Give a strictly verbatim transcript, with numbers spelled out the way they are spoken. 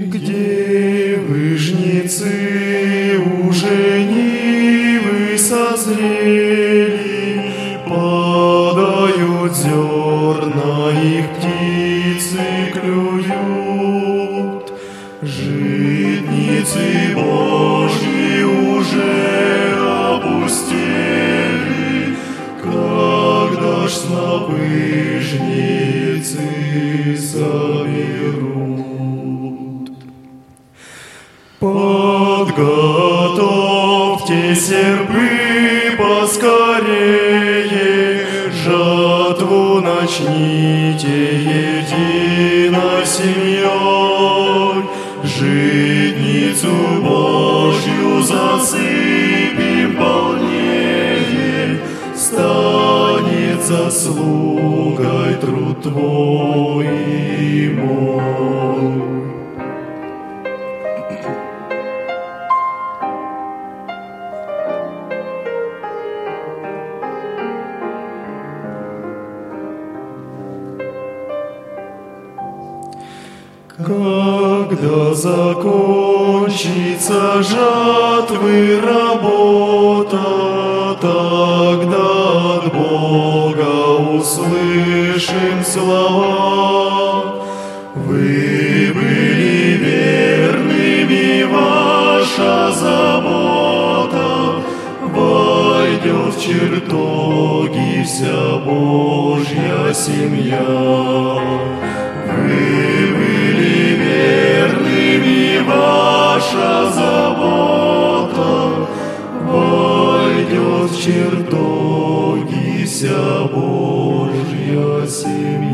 Где вы, жнецы, уже нивы созрели, падают зерна, их птицы клюют. Житницы Божьи уже опустели, когда ж снопы жнецы соберут. Подготовьте серпы поскорее, жатву начните едино семьей. Житницу Божью засыпем полнее, станет заслугой труд твой и мой. Когда закончится жатвы работа, тогда от Бога услышим слова. Вы были верными, ваша забота войдет в чертоги вся Божья семья. Вы были верными, ваша забота войдет в чертоги вся Божья семья.